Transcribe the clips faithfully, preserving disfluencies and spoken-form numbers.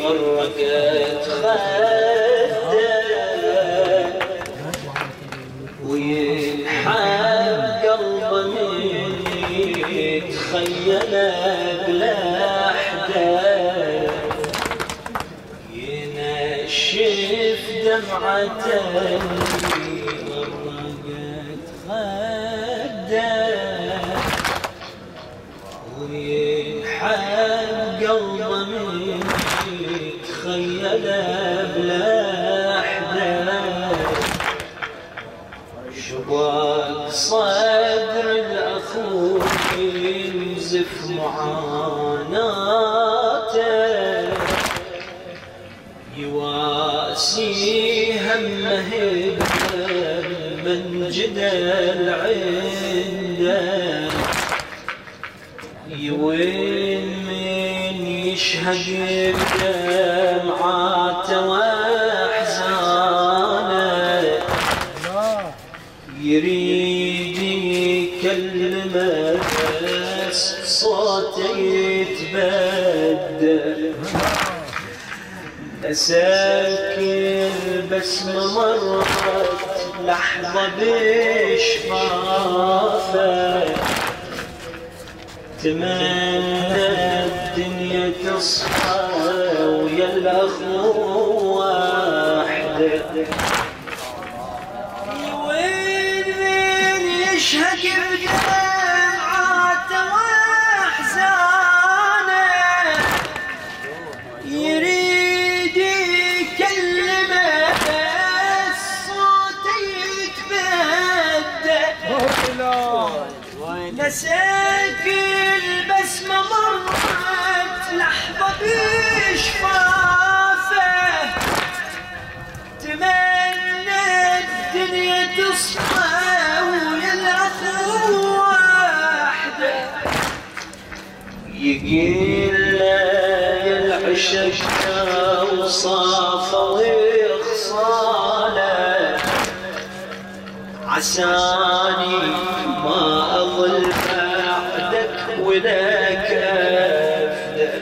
غرقت خده وينحب قلبه مني تخيله بلحده ينشف دمعته غرقت خده وينحب قلبه مني تخيله بلحده شباك صدر الأخوي ينزف معاناته يواسي همه من جدل عنده يوين من يشهد بدمعاته واحزانه يريد يكلمه بس صوته يتبدل أساكر البسمة مرت لحظة بشفافه تمنى الدنيا تصحى ويا الأخو وحده وين من يشهد بدمعاته واحزانه يريد يكلمه بس صوته يتبدل نساك البسمة مرت لحظة بشفافه تمنى الدنيا تصحى ويا الأخو وحده يقيل له يا العشق وصافه وخصاله عساني ما أظل بعدك ولك أفدى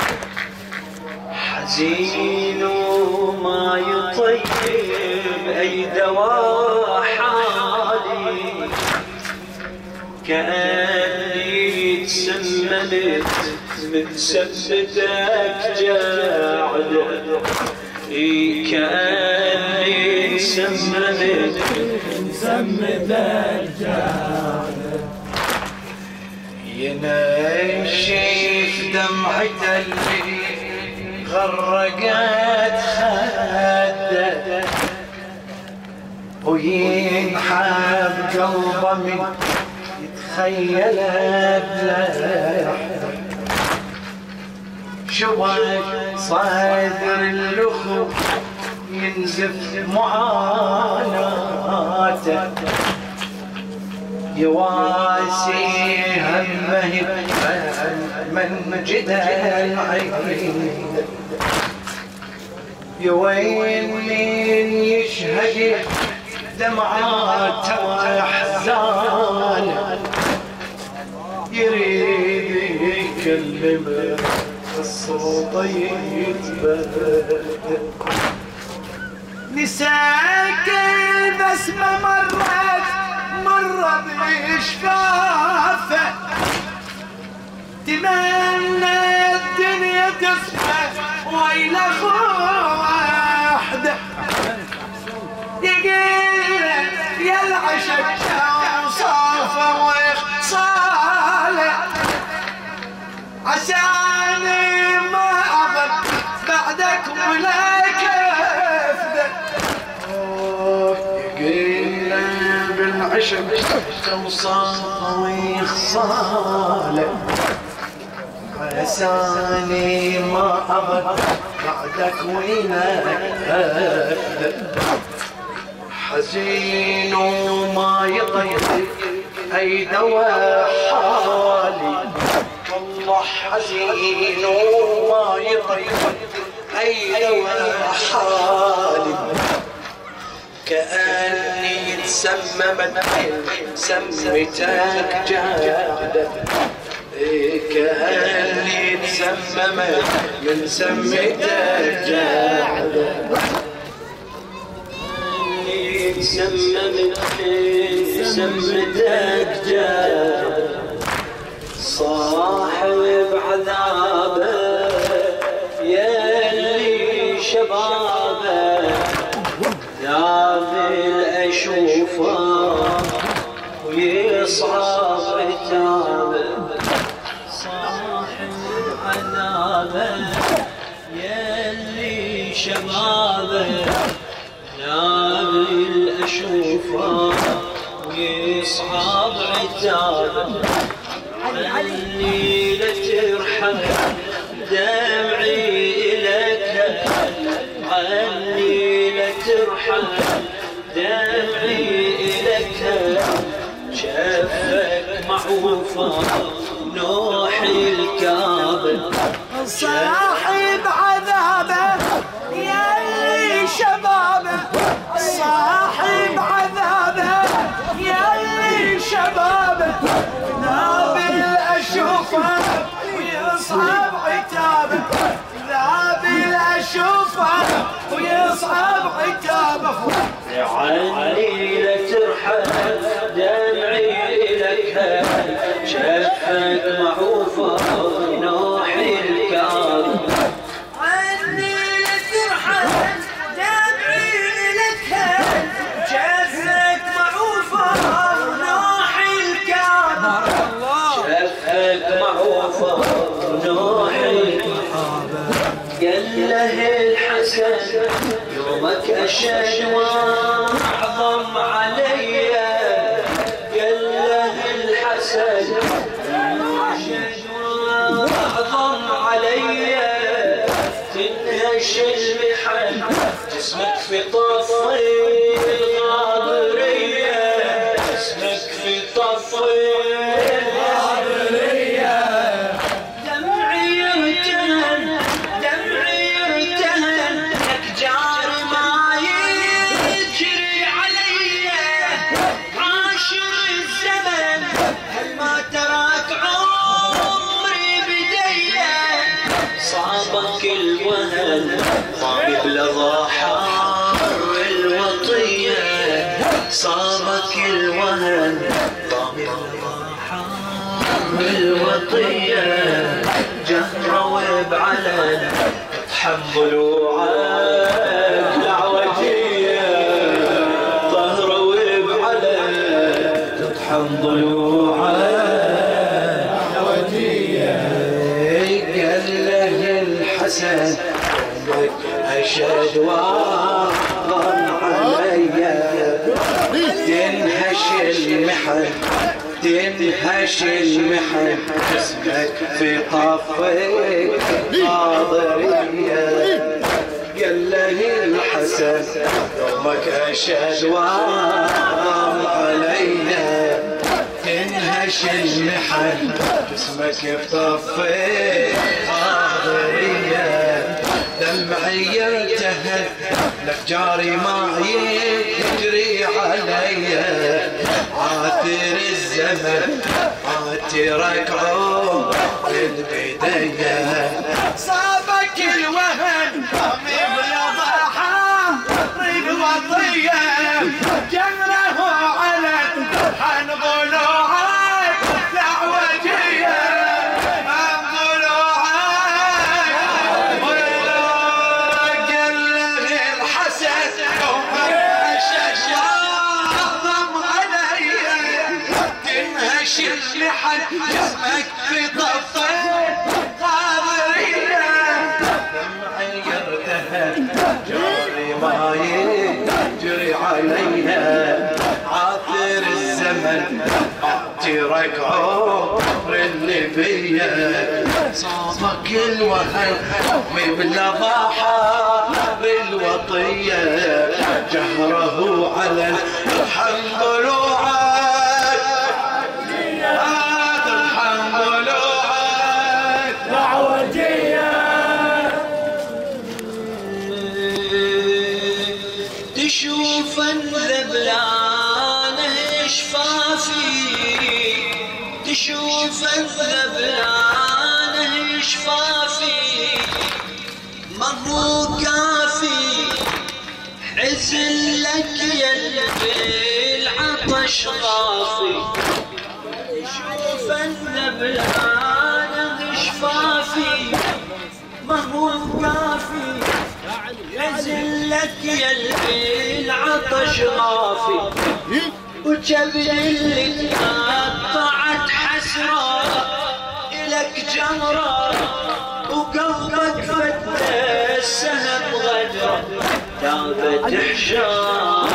حزين وما يطيب أي دواء حالي كأني تسممت من سبتك جاعدة كأني تسممت سمدك جاعدة ينشف دمعته اللي غرقت خده وينحب قلبه من يتخيله بلحده شباك صدر الأخو ينزف معاناته يواسي همه من جدل عينه يوين من يشهد دمعاته واحزانه يريد يكلمه الصوت يتبدل نساك البسمة مرت مرة بشفافه تمنى الدنيا تصحى ويل أخو وحده يقيل يا العشق وصافه وخصاله عساني ما أظل بعدك ولك أفدى يقيل بالعشق وصافه وخصاله عساني ما أظل بعدك ولك حزين وما يطيب أي دواء حالي والله حزين وما يطيب أي دواء حالي كأني تسممت سمتك جادة كأني تسممت من سمتك جاعدة كأني تسممت من سمتك جاعدة صاحب عذابه يلي شبابه نابل أشوفه ويصعب عتابه صاحب عذابه يلي شبابه نابل أشوفه ويصعب عتابه عني لترحم دمعي إلك عني لترحم دمعي إلك شفك معوفة نوحي الكابل صاحب عذابه يلي شبابه صاحب عذابه يلي شبابه نابل أشوفه ويصعب عتابه نابل أشوفه ويصعب عتابه عني لترحم دمعي إلك شفك معوفة نوحي الكابل عني لترحم دمعي إلك شفك معوفة ونوحي الكابل شفك معوفة نوحي قال له الحسن يومك أشد وأعظم علي قال له الحسن أشد وأعظم علي تنهش المحن جسمك في طفي الغابرية جسمك في طفي الغابرية دمعي يرتهن دمعي يرتهن لك جار ما يجري علي عاشر الزمن هل ما تراك عمري بدي صابك الوهن طبيب لظى حار الوطية صابك الوهن طبيب لظى حار الوطية جهروا بعلن تحملوا عاد العوجية طهروا بعلن تحملوا عاد العوجية قال له الحسن أشد واغضن علي تنهش المحن تنهش المحن اسمك في طفك قاضرية قال له الحسن يومك أشد واغضن علي تنهش المحن جسمك في طفك قاضرية دمعي يرتهن لك جاري معي يجري علي عاثر الزمن عاثرك عمر البداية صابك الوهن طبيب لضحى طيب وطية جمره علن حنضلوعك العوجية جسمك في طفك قاضرية دمعي يرتهن جاري ما يجري عليها عاثر الزمن عاثرك عمر اللي بيا صابك الوهن بلضاحة بالوطية جهره على الحمد لله تشوف الذبلان شفافي تشوف الذبلان ما هو كافي حزن لك يا العطش غافي شوف الذبلان غشفافي ما هو كافي حزن لك يا العطش غافي وجبل اللي قطعت حسرة إلك جمرة وقلبك فتى السهم غدرة دابت حشاي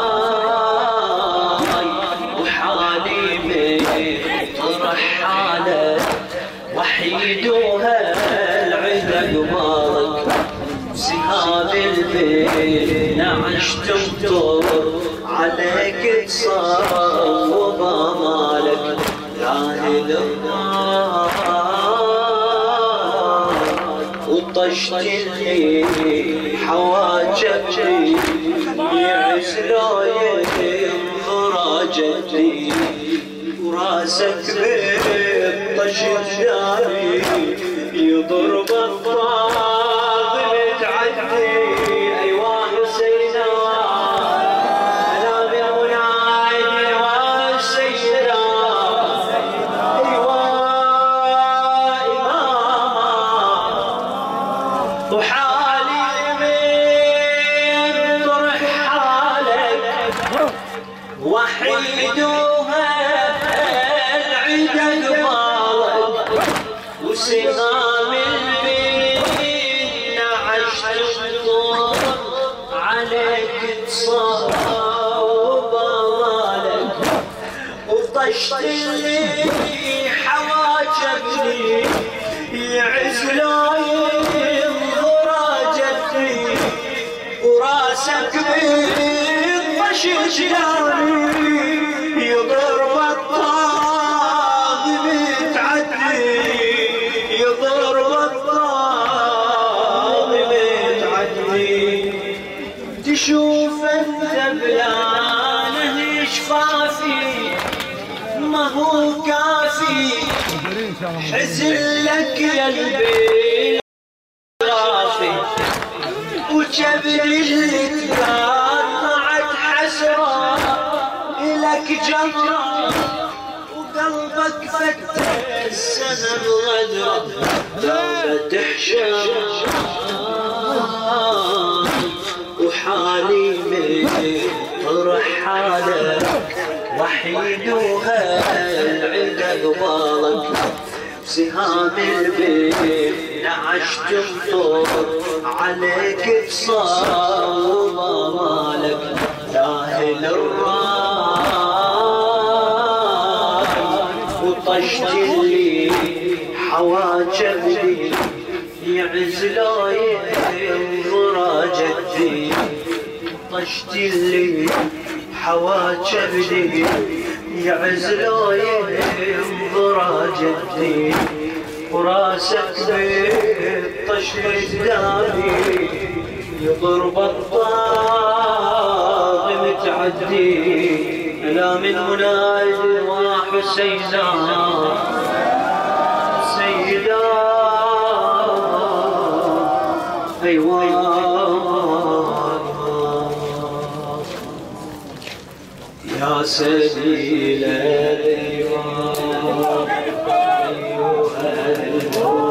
وحالي مطرح حالك وحيد وهالعدا قمارك سهاب البيت نعش تمطر عليك تصوب مالك يا اهل النار وطشت اللي حواجبي يعسلو ينظر جدي وراسك بالطش الجاري يضرب الطاغ متعدي ايوه حسينا سلام يا منايد ايوه السيدة ايوه اماما وحالي من طرح حالك وحيدوها العدا قبالك وسهام البين عشت الطور عليك تصاوب بالك وطشت اللي حواجبني يعزلو ينظر جدي وراسك بالطش جلالي يضرب الطاغ متعدي يضرب الطاغ متعدي تشوف الذبلانه شفافي ما هو كافي حزن لك يا البيل رافي وجبل اللي قطعت حسرة إلك جمرة وقلبك فتى السنة الغدرة دابت حشاي وحالي مطرح حالك وحيد وهالعدا قبالك سهام البيت نعش تمطر عليك تصاوب مالك داهل الراي وطشت اللي حواجبني يعزلو ينظر جدي طشت اللي حواجبني يعزلو ينظر جدي وراسك بالطش قدامي يضرب الطاغ متعدي لا من منايد وحسينا سيدا ايوه يا سبيل الإيمان أيها